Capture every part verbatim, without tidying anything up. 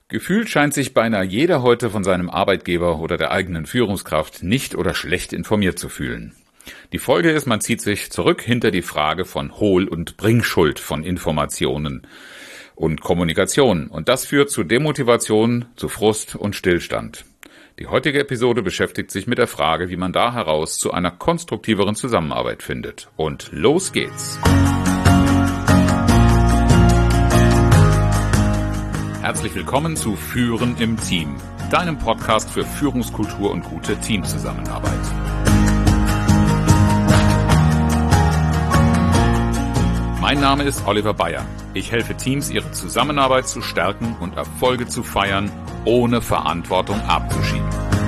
Gefühlt scheint sich beinahe jeder heute von seinem Arbeitgeber oder der eigenen Führungskraft nicht oder schlecht informiert zu fühlen. Die Folge ist, man zieht sich zurück hinter die Frage von Hol- und Bringschuld von Informationen und Kommunikation. Und das führt zu Demotivation, zu Frust und Stillstand. Die heutige Episode beschäftigt sich mit der Frage, wie man da heraus zu einer konstruktiveren Zusammenarbeit findet. Und los geht's! Herzlich willkommen zu Führen im Team, deinem Podcast für Führungskultur und gute Teamzusammenarbeit. Mein Name ist Oliver Bayer. Ich helfe Teams, ihre Zusammenarbeit zu stärken und Erfolge zu feiern, ohne Verantwortung abzuschieben.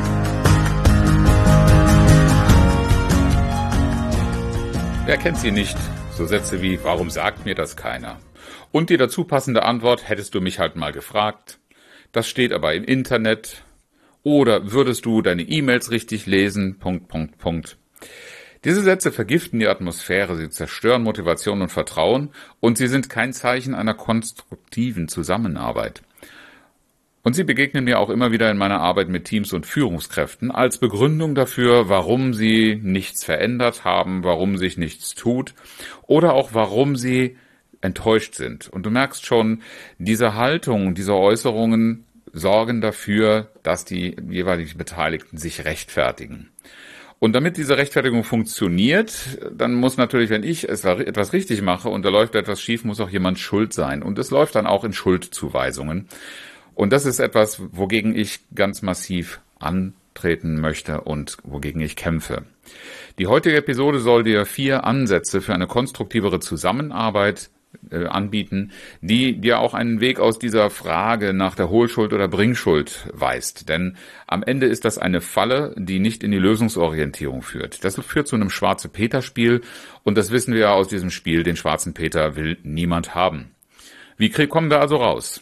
Wer kennt sie nicht? So Sätze wie, warum sagt mir das keiner? Und die dazu passende Antwort, hättest du mich halt mal gefragt. Das steht aber im Internet. Oder würdest du deine E-Mails richtig lesen? Punkt, Punkt, Punkt. Diese Sätze vergiften die Atmosphäre, sie zerstören Motivation und Vertrauen und sie sind kein Zeichen einer konstruktiven Zusammenarbeit. Und sie begegnen mir auch immer wieder in meiner Arbeit mit Teams und Führungskräften als Begründung dafür, warum sie nichts verändert haben, warum sich nichts tut oder auch warum sie enttäuscht sind. Und du merkst schon, diese Haltung, diese Äußerungen sorgen dafür, dass die jeweiligen Beteiligten sich rechtfertigen. Und damit diese Rechtfertigung funktioniert, dann muss natürlich, wenn ich etwas richtig mache und da läuft etwas schief, muss auch jemand schuld sein. Und es läuft dann auch in Schuldzuweisungen. Und das ist etwas, wogegen ich ganz massiv antreten möchte und wogegen ich kämpfe. Die heutige Episode soll dir vier Ansätze für eine konstruktivere Zusammenarbeit äh, anbieten, die dir auch einen Weg aus dieser Frage nach der Hohlschuld oder Bringschuld weist. Denn am Ende ist das eine Falle, die nicht in die Lösungsorientierung führt. Das führt zu einem Schwarze-Peter-Spiel und das wissen wir ja aus diesem Spiel, den schwarzen Peter will niemand haben. Wie kommen wir also raus?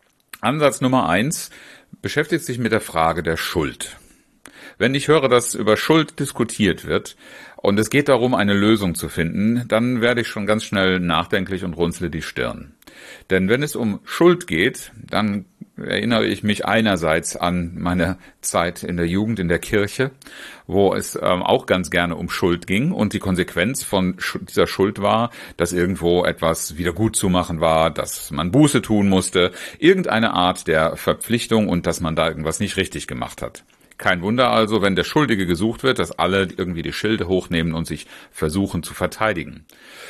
Ansatz Nummer eins beschäftigt sich mit der Frage der Schuld. Wenn ich höre, dass über Schuld diskutiert wird und es geht darum, eine Lösung zu finden, dann werde ich schon ganz schnell nachdenklich und runzle die Stirn. Denn wenn es um Schuld geht, dann erinnere ich mich einerseits an meine Zeit in der Jugend in der Kirche, wo es ähm, auch ganz gerne um Schuld ging und die Konsequenz von Sch- dieser Schuld war, dass irgendwo etwas wieder gut zu machen war, dass man Buße tun musste, irgendeine Art der Verpflichtung und dass man da irgendwas nicht richtig gemacht hat. Kein Wunder also, wenn der Schuldige gesucht wird, dass alle irgendwie die Schilde hochnehmen und sich versuchen zu verteidigen.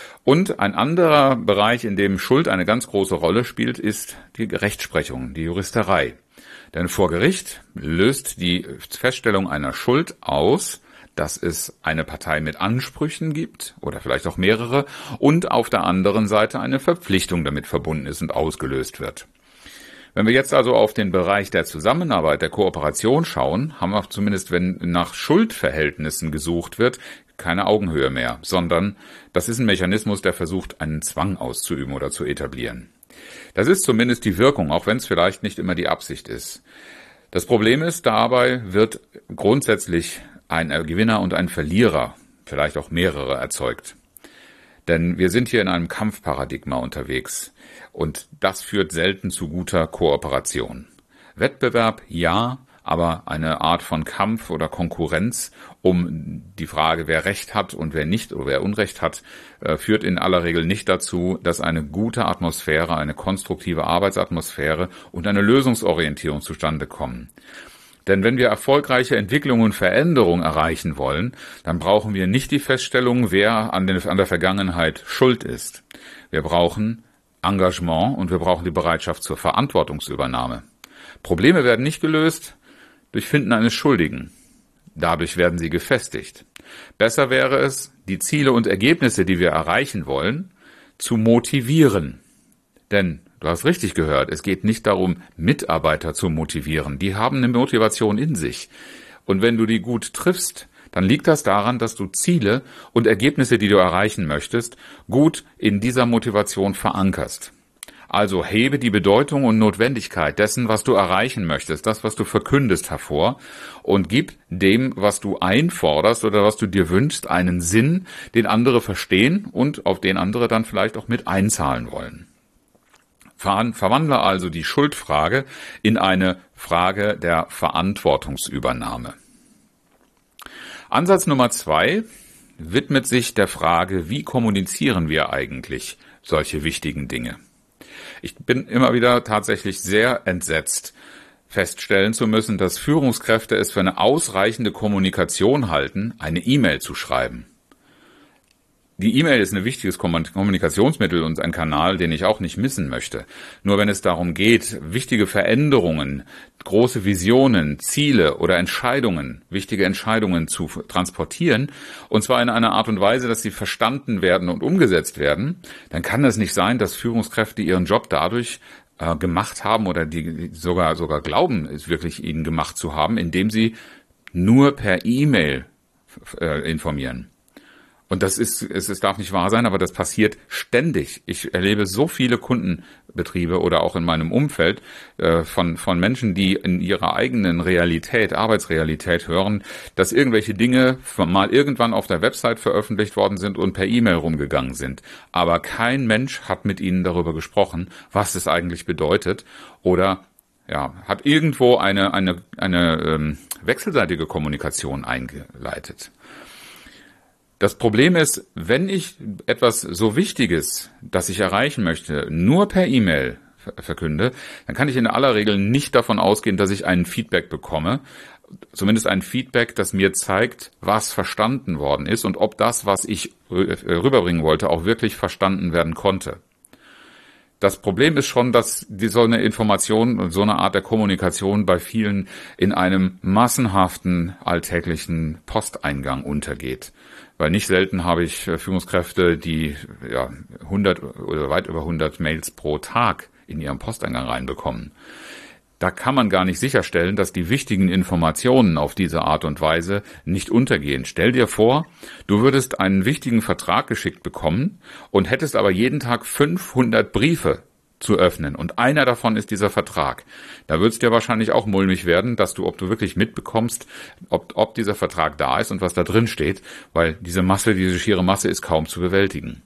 Und ein anderer Bereich, in dem Schuld eine ganz große Rolle spielt, ist die Rechtsprechung, die Juristerei. Denn vor Gericht löst die Feststellung einer Schuld aus, dass es eine Partei mit Ansprüchen gibt oder vielleicht auch mehrere und auf der anderen Seite eine Verpflichtung damit verbunden ist und ausgelöst wird. Wenn wir jetzt also auf den Bereich der Zusammenarbeit, der Kooperation schauen, haben wir zumindest, wenn nach Schuldverhältnissen gesucht wird, keine Augenhöhe mehr, sondern das ist ein Mechanismus, der versucht, einen Zwang auszuüben oder zu etablieren. Das ist zumindest die Wirkung, auch wenn es vielleicht nicht immer die Absicht ist. Das Problem ist, dabei wird grundsätzlich ein Gewinner und ein Verlierer, vielleicht auch mehrere, erzeugt. Denn wir sind hier in einem Kampfparadigma unterwegs und das führt selten zu guter Kooperation. Wettbewerb, ja, aber eine Art von Kampf oder Konkurrenz um die Frage, wer Recht hat und wer nicht oder wer Unrecht hat, führt in aller Regel nicht dazu, dass eine gute Atmosphäre, eine konstruktive Arbeitsatmosphäre und eine Lösungsorientierung zustande kommen. Denn wenn wir erfolgreiche Entwicklung und Veränderung erreichen wollen, dann brauchen wir nicht die Feststellung, wer an, den, an der Vergangenheit schuld ist. Wir brauchen Engagement und wir brauchen die Bereitschaft zur Verantwortungsübernahme. Probleme werden nicht gelöst durch Finden eines Schuldigen. Dadurch werden sie gefestigt. Besser wäre es, die Ziele und Ergebnisse, die wir erreichen wollen, zu motivieren. Denn du hast richtig gehört, es geht nicht darum, Mitarbeiter zu motivieren. Die haben eine Motivation in sich. Und wenn du die gut triffst, dann liegt das daran, dass du Ziele und Ergebnisse, die du erreichen möchtest, gut in dieser Motivation verankerst. Also hebe die Bedeutung und Notwendigkeit dessen, was du erreichen möchtest, das, was du verkündest, hervor und gib dem, was du einforderst oder was du dir wünschst, einen Sinn, den andere verstehen und auf den andere dann vielleicht auch mit einzahlen wollen. Verwandle also die Schuldfrage in eine Frage der Verantwortungsübernahme. Ansatz Nummer zwei widmet sich der Frage, wie kommunizieren wir eigentlich solche wichtigen Dinge? Ich bin immer wieder tatsächlich sehr entsetzt, feststellen zu müssen, dass Führungskräfte es für eine ausreichende Kommunikation halten, eine E-Mail zu schreiben. Die E-Mail ist ein wichtiges Kommunikationsmittel und ein Kanal, den ich auch nicht missen möchte. Nur wenn es darum geht, wichtige Veränderungen, große Visionen, Ziele oder Entscheidungen, wichtige Entscheidungen zu transportieren, und zwar in einer Art und Weise, dass sie verstanden werden und umgesetzt werden, dann kann es nicht sein, dass Führungskräfte ihren Job dadurch äh, gemacht haben oder die sogar sogar glauben, es wirklich ihnen gemacht zu haben, indem sie nur per E-Mail äh, informieren. Und das ist, es, es darf nicht wahr sein, aber das passiert ständig. Ich erlebe so viele Kundenbetriebe oder auch in meinem Umfeld äh, von von Menschen, die in ihrer eigenen Realität, Arbeitsrealität hören, dass irgendwelche Dinge mal irgendwann auf der Website veröffentlicht worden sind und per E-Mail rumgegangen sind. Aber kein Mensch hat mit ihnen darüber gesprochen, was es eigentlich bedeutet oder ja, hat irgendwo eine eine eine ähm, wechselseitige Kommunikation eingeleitet. Das Problem ist, wenn ich etwas so Wichtiges, das ich erreichen möchte, nur per E-Mail verkünde, dann kann ich in aller Regel nicht davon ausgehen, dass ich ein Feedback bekomme, zumindest ein Feedback, das mir zeigt, was verstanden worden ist und ob das, was ich rüberbringen wollte, auch wirklich verstanden werden konnte. Das Problem ist schon, dass die, so eine Information und so eine Art der Kommunikation bei vielen in einem massenhaften alltäglichen Posteingang untergeht. Weil nicht selten habe ich Führungskräfte, die ja hundert oder weit über hundert Mails pro Tag in ihrem Posteingang reinbekommen. Da kann man gar nicht sicherstellen, dass die wichtigen Informationen auf diese Art und Weise nicht untergehen. Stell dir vor, du würdest einen wichtigen Vertrag geschickt bekommen und hättest aber jeden Tag fünfhundert Briefe zu öffnen und einer davon ist dieser Vertrag. Da wird es dir wahrscheinlich auch mulmig werden, dass du, ob du wirklich mitbekommst, ob, ob dieser Vertrag da ist und was da drin steht, weil diese Masse, diese schiere Masse ist kaum zu bewältigen.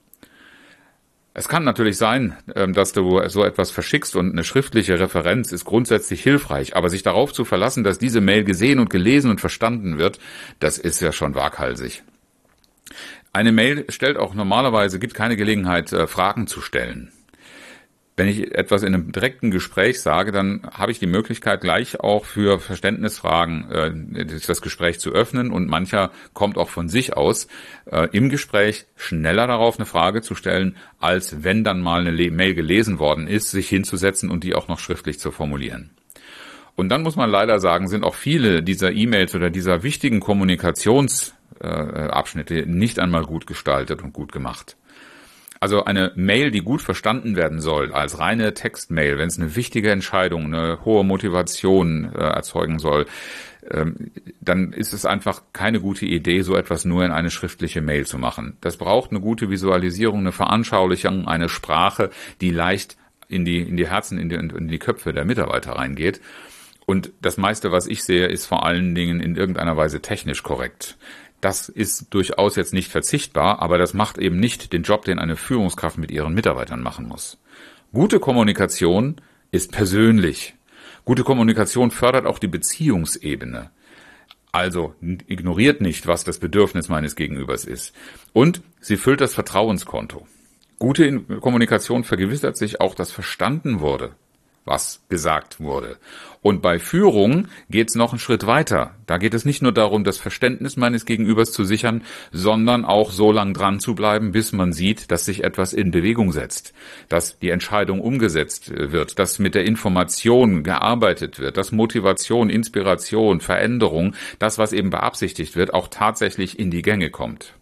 Es kann natürlich sein, dass du so etwas verschickst und eine schriftliche Referenz ist grundsätzlich hilfreich, aber sich darauf zu verlassen, dass diese Mail gesehen und gelesen und verstanden wird, das ist ja schon waghalsig. Eine Mail stellt auch normalerweise, gibt keine Gelegenheit, Fragen zu stellen. Wenn ich etwas in einem direkten Gespräch sage, dann habe ich die Möglichkeit, gleich auch für Verständnisfragen äh, das Gespräch zu öffnen und mancher kommt auch von sich aus äh, im Gespräch schneller darauf, eine Frage zu stellen, als wenn dann mal eine Mail gelesen worden ist, sich hinzusetzen und die auch noch schriftlich zu formulieren. Und dann muss man leider sagen, sind auch viele dieser E-Mails oder dieser wichtigen Kommunikationsabschnitte äh, nicht einmal gut gestaltet und gut gemacht. Also eine Mail, die gut verstanden werden soll, als reine Textmail, wenn es eine wichtige Entscheidung, eine hohe Motivation äh, erzeugen soll, ähm, dann ist es einfach keine gute Idee, so etwas nur in eine schriftliche Mail zu machen. Das braucht eine gute Visualisierung, eine Veranschaulichung, eine Sprache, die leicht in die, in die Herzen, in die, in die Köpfe der Mitarbeiter reingeht. Und das meiste, was ich sehe, ist vor allen Dingen in irgendeiner Weise technisch korrekt. Das ist durchaus jetzt nicht verzichtbar, aber das macht eben nicht den Job, den eine Führungskraft mit ihren Mitarbeitern machen muss. Gute Kommunikation ist persönlich. Gute Kommunikation fördert auch die Beziehungsebene. Also ignoriert nicht, was das Bedürfnis meines Gegenübers ist. Und sie füllt das Vertrauenskonto. Gute Kommunikation vergewissert sich auch, dass verstanden wurde, was gesagt wurde. Und bei Führung geht es noch einen Schritt weiter. Da geht es nicht nur darum, das Verständnis meines Gegenübers zu sichern, sondern auch so lang dran zu bleiben, bis man sieht, dass sich etwas in Bewegung setzt, dass die Entscheidung umgesetzt wird, dass mit der Information gearbeitet wird, dass Motivation, Inspiration, Veränderung, das, was eben beabsichtigt wird, auch tatsächlich in die Gänge kommt.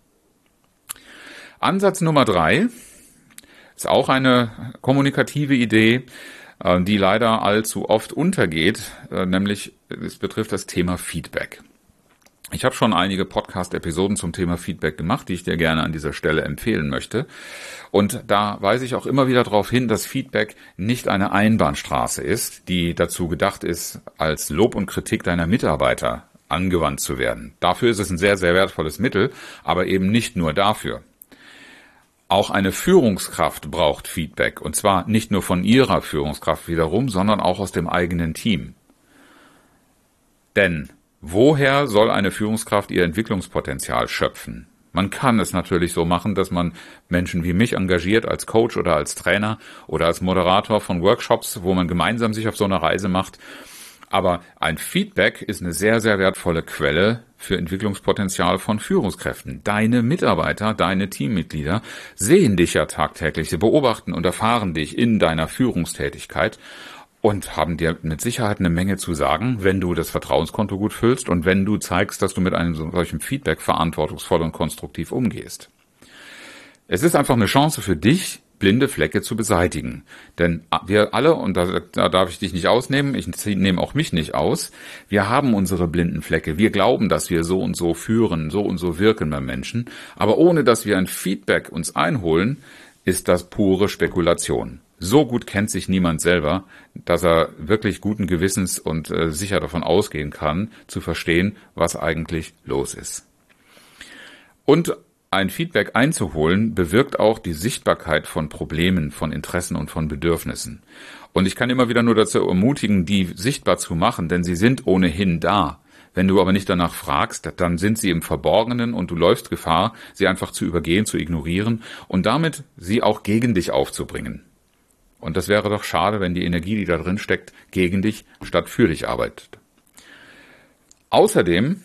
Ansatz Nummer drei ist auch eine kommunikative Idee, die leider allzu oft untergeht, nämlich es betrifft das Thema Feedback. Ich habe schon einige Podcast-Episoden zum Thema Feedback gemacht, die ich dir gerne an dieser Stelle empfehlen möchte. Und da weise ich auch immer wieder darauf hin, dass Feedback nicht eine Einbahnstraße ist, die dazu gedacht ist, als Lob und Kritik deiner Mitarbeiter angewandt zu werden. Dafür ist es ein sehr, sehr wertvolles Mittel, aber eben nicht nur dafür. Auch eine Führungskraft braucht Feedback, und zwar nicht nur von ihrer Führungskraft wiederum, sondern auch aus dem eigenen Team. Denn woher soll eine Führungskraft ihr Entwicklungspotenzial schöpfen? Man kann es natürlich so machen, dass man Menschen wie mich engagiert als Coach oder als Trainer oder als Moderator von Workshops, wo man gemeinsam sich auf so eine Reise macht. Aber ein Feedback ist eine sehr, sehr wertvolle Quelle für Entwicklungspotenzial von Führungskräften. Deine Mitarbeiter, deine Teammitglieder sehen dich ja tagtäglich, sie beobachten und erfahren dich in deiner Führungstätigkeit und haben dir mit Sicherheit eine Menge zu sagen, wenn du das Vertrauenskonto gut füllst und wenn du zeigst, dass du mit einem solchen Feedback verantwortungsvoll und konstruktiv umgehst. Es ist einfach eine Chance für dich, blinde Flecke zu beseitigen. Denn wir alle, und da, da darf ich dich nicht ausnehmen, ich nehme auch mich nicht aus, wir haben unsere blinden Flecke. Wir glauben, dass wir so und so führen, so und so wirken bei Menschen. Aber ohne dass wir ein Feedback uns einholen, ist das pure Spekulation. So gut kennt sich niemand selber, dass er wirklich guten Gewissens und äh, sicher davon ausgehen kann, zu verstehen, was eigentlich los ist. Und ein Feedback einzuholen, bewirkt auch die Sichtbarkeit von Problemen, von Interessen und von Bedürfnissen. Und ich kann immer wieder nur dazu ermutigen, die sichtbar zu machen, denn sie sind ohnehin da. Wenn du aber nicht danach fragst, dann sind sie im Verborgenen und du läufst Gefahr, sie einfach zu übergehen, zu ignorieren und damit sie auch gegen dich aufzubringen. Und das wäre doch schade, wenn die Energie, die da drin steckt, gegen dich statt für dich arbeitet. Außerdem,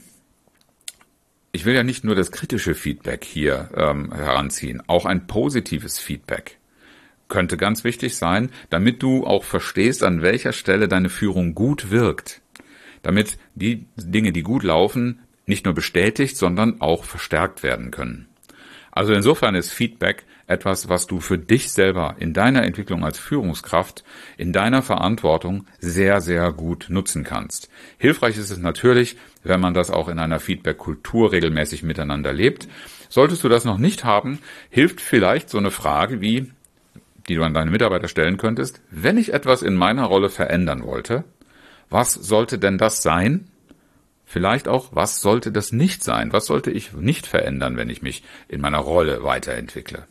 ich will ja nicht nur das kritische Feedback hier ähm, heranziehen, auch ein positives Feedback könnte ganz wichtig sein, damit du auch verstehst, an welcher Stelle deine Führung gut wirkt. Damit die Dinge, die gut laufen, nicht nur bestätigt, sondern auch verstärkt werden können. Also insofern ist Feedback etwas, was du für dich selber in deiner Entwicklung als Führungskraft, in deiner Verantwortung sehr, sehr gut nutzen kannst. Hilfreich ist es natürlich, wenn man das auch in einer Feedback-Kultur regelmäßig miteinander lebt. Solltest du das noch nicht haben, hilft vielleicht so eine Frage wie, die du an deine Mitarbeiter stellen könntest, wenn ich etwas in meiner Rolle verändern wollte, was sollte denn das sein? Vielleicht auch, was sollte das nicht sein? Was sollte ich nicht verändern, wenn ich mich in meiner Rolle weiterentwickle?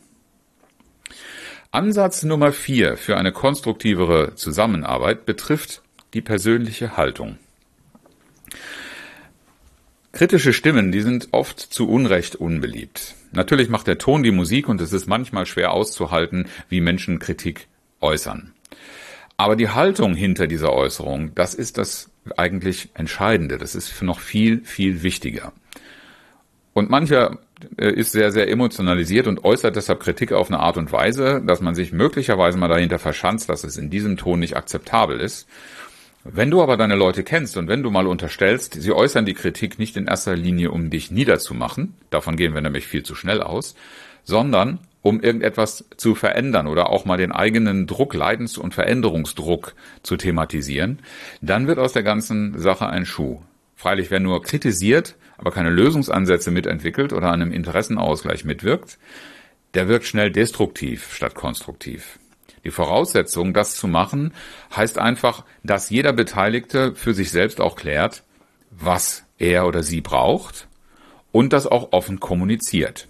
Ansatz Nummer vier für eine konstruktivere Zusammenarbeit betrifft die persönliche Haltung. Kritische Stimmen, die sind oft zu Unrecht unbeliebt. Natürlich macht der Ton die Musik und es ist manchmal schwer auszuhalten, wie Menschen Kritik äußern. Aber die Haltung hinter dieser Äußerung, das ist das eigentlich Entscheidende. Das ist noch viel, viel wichtiger. Und mancher ist sehr, sehr emotionalisiert und äußert deshalb Kritik auf eine Art und Weise, dass man sich möglicherweise mal dahinter verschanzt, dass es in diesem Ton nicht akzeptabel ist. Wenn du aber deine Leute kennst und wenn du mal unterstellst, sie äußern die Kritik nicht in erster Linie, um dich niederzumachen, davon gehen wir nämlich viel zu schnell aus, sondern um irgendetwas zu verändern oder auch mal den eigenen Druck, Leidens- und Veränderungsdruck zu thematisieren, dann wird aus der ganzen Sache ein Schuh. Freilich, wer nur kritisiert, aber keine Lösungsansätze mitentwickelt oder an einem Interessenausgleich mitwirkt, der wirkt schnell destruktiv statt konstruktiv. Die Voraussetzung, das zu machen, heißt einfach, dass jeder Beteiligte für sich selbst auch klärt, was er oder sie braucht und das auch offen kommuniziert.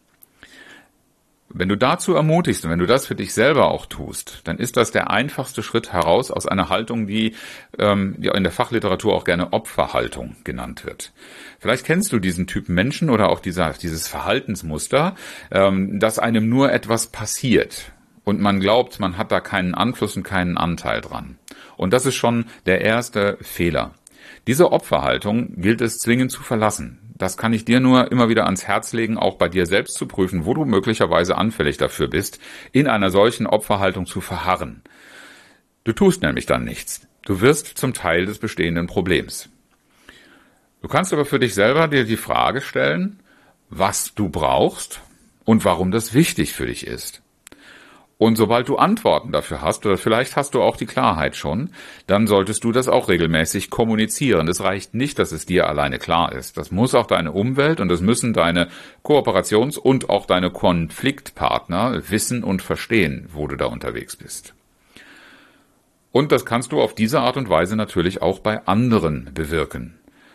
Wenn du dazu ermutigst und wenn du das für dich selber auch tust, dann ist das der einfachste Schritt heraus aus einer Haltung, die, ähm, die in der Fachliteratur auch gerne Opferhaltung genannt wird. Vielleicht kennst du diesen Typ Menschen oder auch dieser, dieses Verhaltensmuster, ähm, dass einem nur etwas passiert und man glaubt, man hat da keinen Einfluss und keinen Anteil dran. Und das ist schon der erste Fehler. Diese Opferhaltung gilt es zwingend zu verlassen. Das kann ich dir nur immer wieder ans Herz legen, auch bei dir selbst zu prüfen, wo du möglicherweise anfällig dafür bist, in einer solchen Opferhaltung zu verharren. Du tust nämlich dann nichts. Du wirst zum Teil des bestehenden Problems. Du kannst aber für dich selber dir die Frage stellen, was du brauchst und warum das wichtig für dich ist. Und sobald du Antworten dafür hast, oder vielleicht hast du auch die Klarheit schon, dann solltest du das auch regelmäßig kommunizieren. Es reicht nicht, dass es dir alleine klar ist. Das muss auch deine Umwelt und das müssen deine Kooperations- und auch deine Konfliktpartner wissen und verstehen, wo du da unterwegs bist. Und das kannst du auf diese Art und Weise natürlich auch bei anderen bewirken.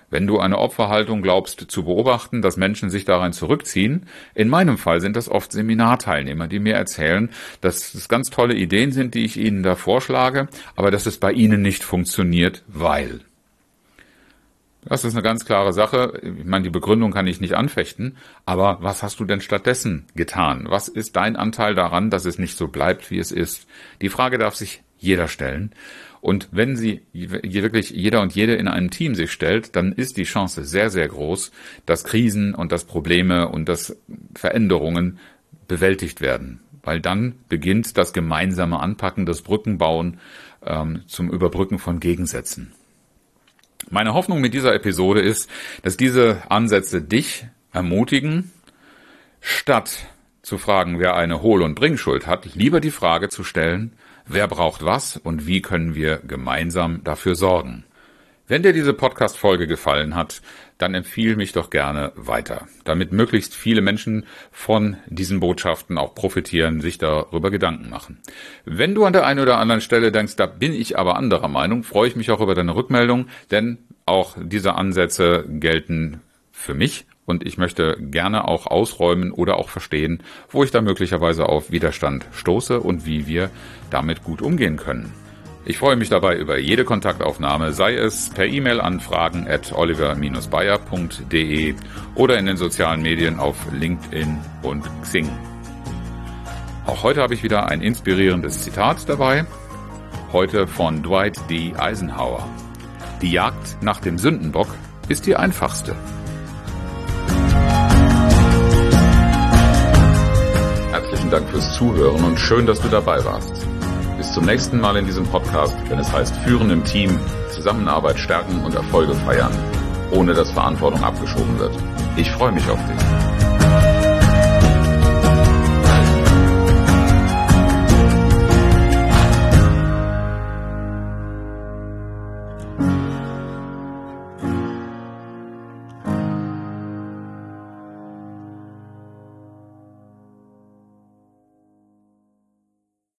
Wenn du eine Opferhaltung glaubst zu beobachten, dass Menschen sich darein zurückziehen, in meinem Fall sind das oft Seminarteilnehmer, die mir erzählen, dass es ganz tolle Ideen sind, die ich ihnen da vorschlage, aber dass es bei ihnen nicht funktioniert, weil. Das ist eine ganz klare Sache. Ich meine, die Begründung kann ich nicht anfechten, aber was hast du denn stattdessen getan? Was ist dein Anteil daran, dass es nicht so bleibt, wie es ist? Die Frage darf sich jeder stellen. Und wenn sie wirklich jeder und jede in einem Team sich stellt, dann ist die Chance sehr, sehr groß, dass Krisen und dass Probleme und dass Veränderungen bewältigt werden. Weil dann beginnt das gemeinsame Anpacken, das Brückenbauen ähm, zum Überbrücken von Gegensätzen. Meine Hoffnung mit dieser Episode ist, dass diese Ansätze dich ermutigen, statt zu fragen, wer eine Hohl- und Bringschuld hat, lieber die Frage zu stellen, wer braucht was und wie können wir gemeinsam dafür sorgen. Wenn dir diese Podcast-Folge gefallen hat, dann empfiehl mich doch gerne weiter, damit möglichst viele Menschen von diesen Botschaften auch profitieren, sich darüber Gedanken machen. Wenn du an der einen oder anderen Stelle denkst, da bin ich aber anderer Meinung, freue ich mich auch über deine Rückmeldung, denn auch diese Ansätze gelten für mich und ich möchte gerne auch ausräumen oder auch verstehen, wo ich da möglicherweise auf Widerstand stoße und wie wir damit gut umgehen können. Ich freue mich dabei über jede Kontaktaufnahme, sei es per E-Mail an fragen at oliver dash bayer punkt de oder in den sozialen Medien auf LinkedIn und Xing. Auch heute habe ich wieder ein inspirierendes Zitat dabei, heute von Dwight D. Eisenhower. Die Jagd nach dem Sündenbock ist die einfachste. Herzlichen Dank fürs Zuhören und schön, dass du dabei warst. Bis zum nächsten Mal in diesem Podcast, wenn es heißt Führen im Team, Zusammenarbeit stärken und Erfolge feiern, ohne dass Verantwortung abgeschoben wird. Ich freue mich auf dich.